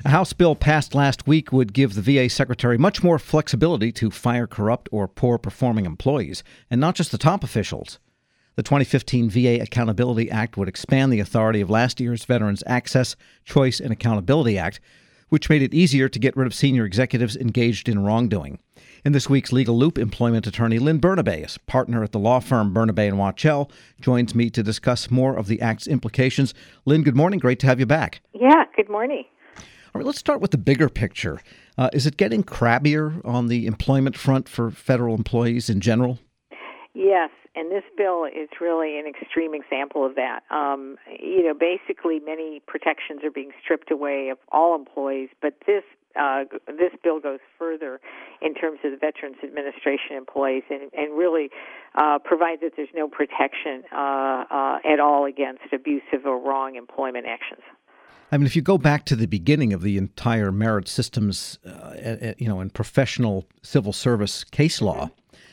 A House bill passed last week would give the VA secretary much more flexibility to fire corrupt or poor-performing employees, and not just the top officials. The 2015 VA Accountability Act would expand the authority of last year's Veterans Access, Choice, and Accountability Act, which made it easier to get rid of senior executives engaged in wrongdoing. In this week's Legal Loop, employment attorney Lynn Bernabe, a partner at the law firm Bernabe & Wachtell, joins me to discuss more of the Act's implications. Lynn, good morning. Great to have you back. Yeah, good morning. All right, let's start with the bigger picture. Is it getting crabbier on the employment front for federal employees in general? Yes, and this bill is really an extreme example of that. Basically many protections are being stripped away of all employees, but this bill goes further in terms of the Veterans Administration employees and really provides that there's no protection at all against abusive or wrong employment actions. I mean, if you go back to the beginning of the entire merit systems, in professional civil service case law,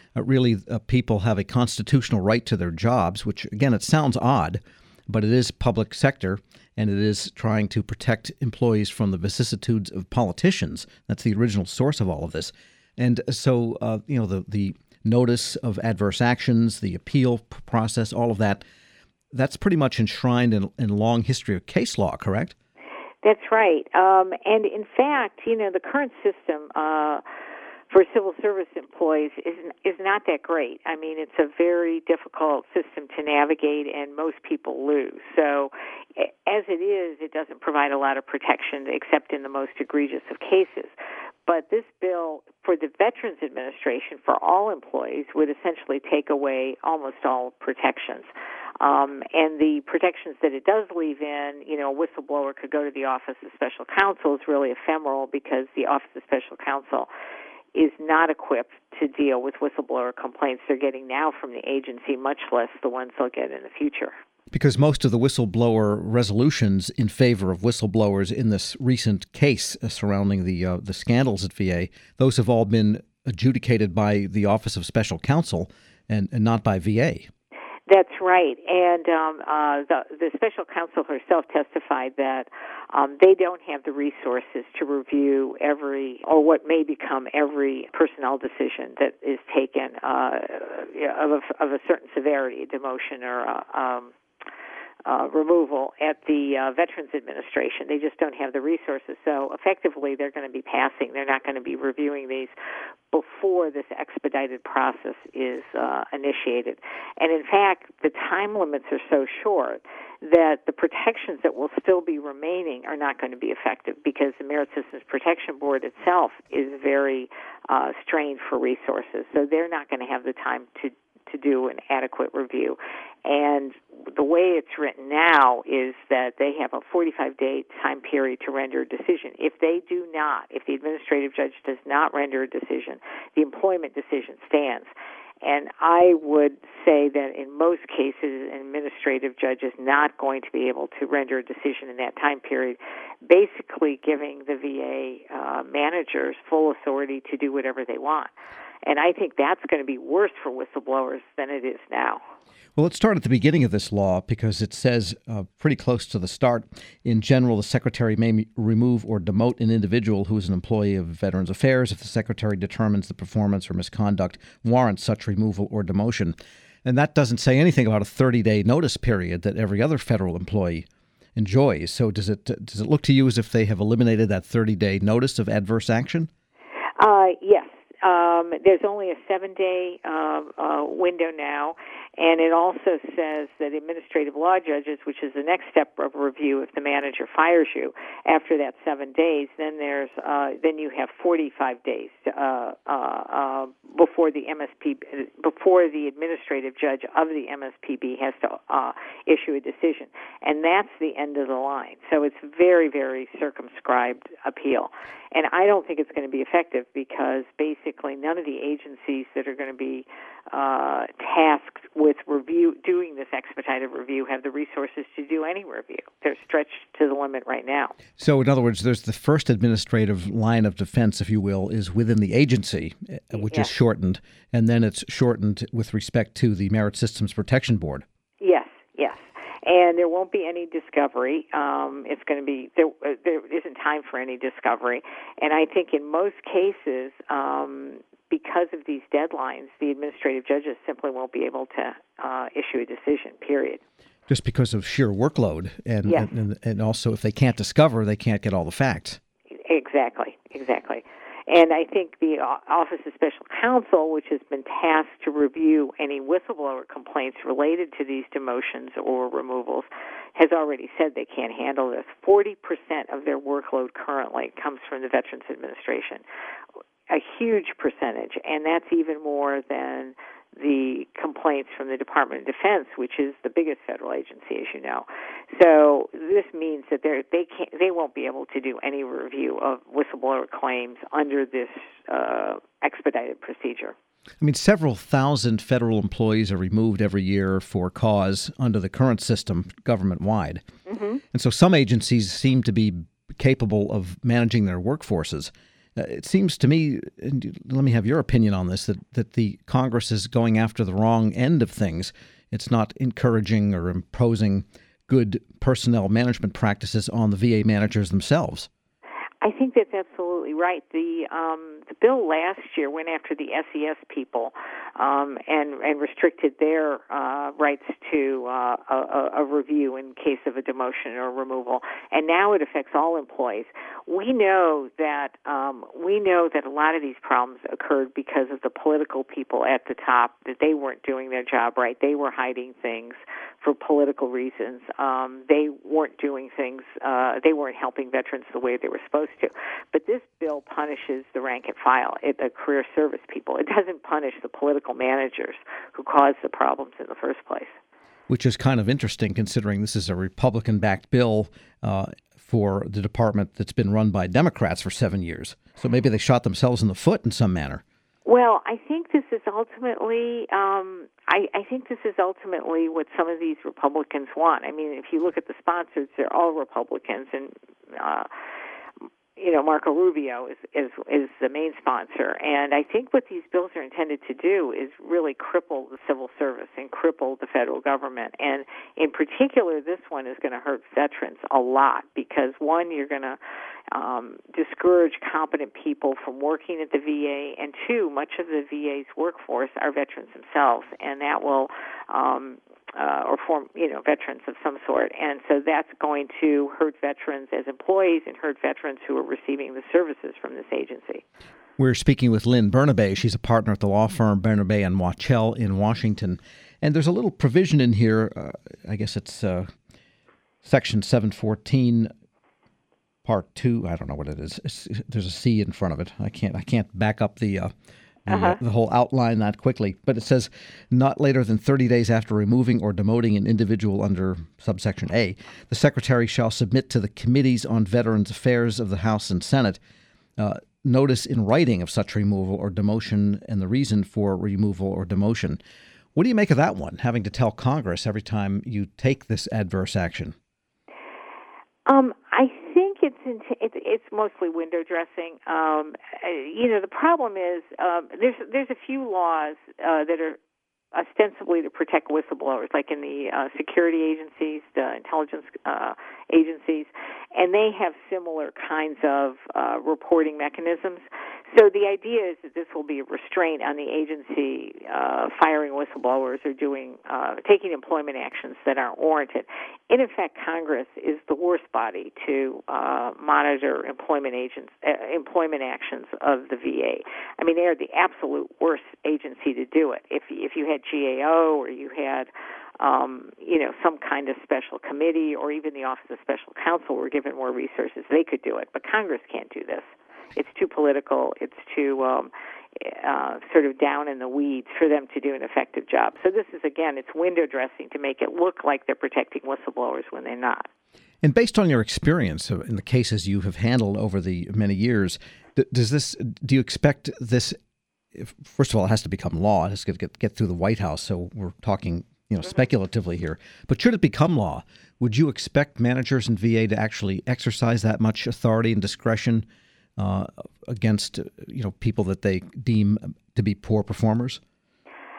people have a constitutional right to their jobs, which, again, it sounds odd, but it is public sector, and it is trying to protect employees from the vicissitudes of politicians. That's the original source of all of this. And so, the notice of adverse actions, the appeal process, all of that, that's pretty much enshrined in long history of case law, correct? That's right. And in fact, the current system for civil service employees is not that great. I mean, it's a very difficult system to navigate, and most people lose. So as it is, it doesn't provide a lot of protection except in the most egregious of cases. But this bill for the Veterans Administration for all employees would essentially take away almost all protections. And the protections that it does leave in, a whistleblower could go to the Office of Special Counsel is really ephemeral because the Office of Special Counsel is not equipped to deal with whistleblower complaints they're getting now from the agency, much less the ones they'll get in the future. Because most of the whistleblower resolutions in favor of whistleblowers in this recent case surrounding the scandals at VA, those have all been adjudicated by the Office of Special Counsel and not by VA. That's right, and the special counsel herself testified that they don't have the resources to review what may become every personnel decision that is taken of a certain severity, a demotion or removal at the Veterans Administration. They just don't have the resources. So effectively, they're going to be passing. They're not going to be reviewing these before this expedited process is initiated. And in fact, the time limits are so short that the protections that will still be remaining are not going to be effective because the Merit Systems Protection Board itself is very strained for resources. So they're not going to have the time to do an adequate review. And the way it's written now is that they have a 45-day time period to render a decision. If the administrative judge does not render a decision, the employment decision stands. And I would say that in most cases, an administrative judge is not going to be able to render a decision in that time period, basically giving the VA managers full authority to do whatever they want. And I think that's going to be worse for whistleblowers than it is now. Well, let's start at the beginning of this law because it says pretty close to the start, in general, the Secretary may remove or demote an individual who is an employee of Veterans Affairs if the Secretary determines the performance or misconduct warrants such removal or demotion. And that doesn't say anything about a 30-day notice period that every other federal employee enjoys. So does it look to you as if they have eliminated that 30-day notice of adverse action? Yes. There's only a 7-day window now, and it also says that administrative law judges, which is the next step of review if the manager fires you after that 7 days, then you have 45 days before the administrative judge of the MSPB has to issue a decision, and that's the end of the line. So it's very, very circumscribed appeal. And I don't think it's going to be effective because basically none of the agencies that are going to be tasked with doing this expedited review have the resources to do any review. They're stretched to the limit right now. So in other words, there's the first administrative line of defense, if you will, is within the agency, which is shortened, and then it's shortened with respect to the Merit Systems Protection Board. Yes. And there won't be any discovery. It's going to be there isn't time for any discovery. And I think in most cases, because of these deadlines, the administrative judges simply won't be able to issue a decision, period. Just because of sheer workload, and, yes. and also if they can't discover, they can't get all the facts. Exactly. And I think the Office of Special Counsel, which has been tasked to review any whistleblower complaints related to these demotions or removals, has already said they can't handle this. 40% of their workload currently comes from the Veterans Administration, a huge percentage, and that's even more than the complaints from the Department of Defense, which is the biggest federal agency, as you know. So this means that they won't be able to do any review of whistleblower claims under this expedited procedure. I mean, several thousand federal employees are removed every year for cause under the current system, government-wide. Mm-hmm. And so some agencies seem to be capable of managing their workforces. It seems to me, and let me have your opinion on this, that the Congress is going after the wrong end of things. It's not encouraging or imposing good personnel management practices on the VA managers themselves. I think that's absolutely right. The bill last year went after the SES people and restricted their rights to a review in case of a demotion or removal, and now it affects all employees. We know that a lot of these problems occurred because of the political people at the top, that they weren't doing their job right. They were hiding things for political reasons. They weren't doing things. They weren't helping veterans the way they were supposed to. But this bill punishes the rank and file, the career service people. It doesn't punish the political managers who caused the problems in the first place. Which is kind of interesting, considering this is a Republican-backed bill for the department that's been run by Democrats for 7 years. So maybe they shot themselves in the foot in some manner. Well, I think this is ultimately. I think this is ultimately what some of these Republicans want. I mean, if you look at the sponsors, they're all Republicans, and Marco Rubio is the main sponsor. And I think what these bills are intended to do is really cripple the civil service and cripple the federal government. And in particular, this one is going to hurt veterans a lot because, one, you're going to discourage competent people from working at the VA, and two, much of the VA's workforce are veterans themselves, and that will veterans of some sort. And so that's going to hurt veterans as employees and hurt veterans who are receiving the services from this agency. We're speaking with Lynn Bernabe. She's a partner at the law firm Bernabe and Wachtel in Washington. And there's a little provision in here, I guess it's Section 714, Part 2. I don't know what it is. There's a C in front of it. I can't back up the whole outline that quickly. But it says, not later than 30 days after removing or demoting an individual under subsection A, the Secretary shall submit to the Committees on Veterans Affairs of the House and Senate notice in writing of such removal or demotion and the reason for removal or demotion. What do you make of that one, having to tell Congress every time you take this adverse action? I think it's mostly window dressing. The problem is there's a few laws that are ostensibly to protect whistleblowers, like in the security agencies, the intelligence agencies, and they have similar kinds of reporting mechanisms. So the idea is that this will be a restraint on the agency firing whistleblowers or taking employment actions that aren't warranted. In effect, Congress is the worst body to monitor employment actions of the VA. I mean, they are the absolute worst agency to do it. If you had GAO or you had some kind of special committee or even the Office of Special Counsel were given more resources, they could do it. But Congress can't do this. It's too political. It's too sort of down in the weeds for them to do an effective job. So this is, again, it's window dressing to make it look like they're protecting whistleblowers when they're not. And based on your experience in the cases you have handled over the many years, do you expect this? First of all, it has to become law. It has to get through the White House. So we're talking, speculatively here. But should it become law, would you expect managers in VA to actually exercise that much authority and discretion against people that they deem to be poor performers?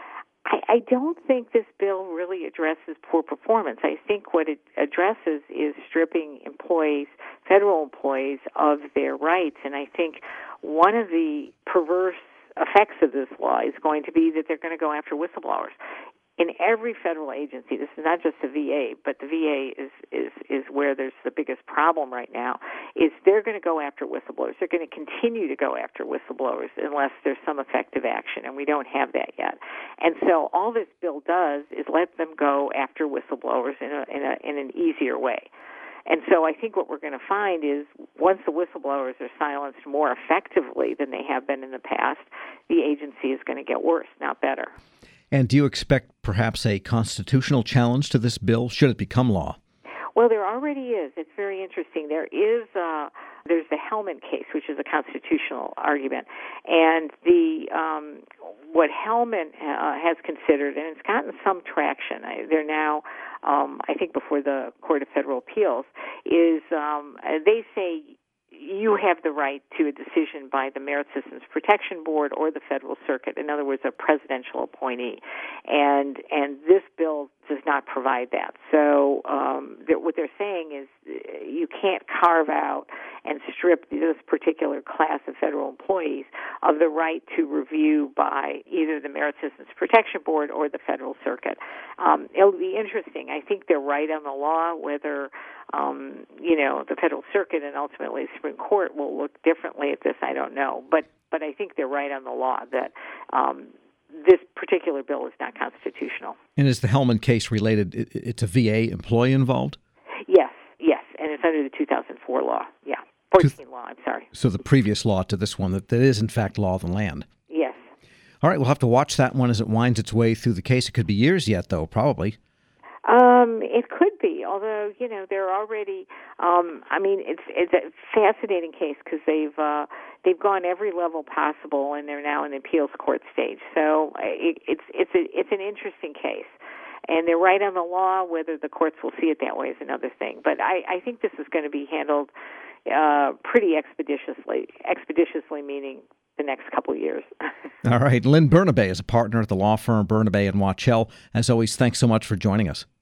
I don't think this bill really addresses poor performance. I think what it addresses is stripping employees, federal employees, of their rights. And I think one of the perverse effects of this law is going to be that they're going to go after whistleblowers. In every federal agency, this is not just the VA, but the VA is where there's the biggest problem right now, is they're going to go after whistleblowers. They're going to continue to go after whistleblowers unless there's some effective action, and we don't have that yet. And so all this bill does is let them go after whistleblowers in an easier way. And so I think what we're going to find is once the whistleblowers are silenced more effectively than they have been in the past, the agency is going to get worse, not better. And do you expect perhaps a constitutional challenge to this bill should it become law? Well, there already is. It's very interesting. There's the Hellman case, which is a constitutional argument, and what Hellman has considered, and it's gotten some traction. They're now, I think, before the Court of Federal Appeals. Is they say you have the right to a decision by the Merit Systems Protection Board or the Federal Circuit, in other words, a presidential appointee. And this bill does not provide that. So what they're saying is you can't carve out and strip this particular class of federal employees of the right to review by either the Merit Systems Protection Board or the Federal Circuit. It'll be interesting. I think they're right on the law. Whether the Federal Circuit and ultimately the Supreme Court will look differently at this, I don't know. But I think they're right on the law that this particular bill is not constitutional. And is the Hellman case related? It's a VA employee involved? Yes, and it's under the 2004 law. Yeah, 14 law, I'm sorry. So the previous law to this one, that is in fact law of the land. Yes. All right, we'll have to watch that one as it winds its way through the case. It could be years yet, though, probably. It could be, although, they're already, it's a fascinating case because they've gone every level possible and they're now in the appeals court stage. So it's an interesting case. And they're right on the law. Whether the courts will see it that way is another thing. But I think this is going to be handled pretty expeditiously meaning the next couple of years. All right. Lynn Bernabei is a partner at the law firm Bernabei & Wachtel. As always, thanks so much for joining us.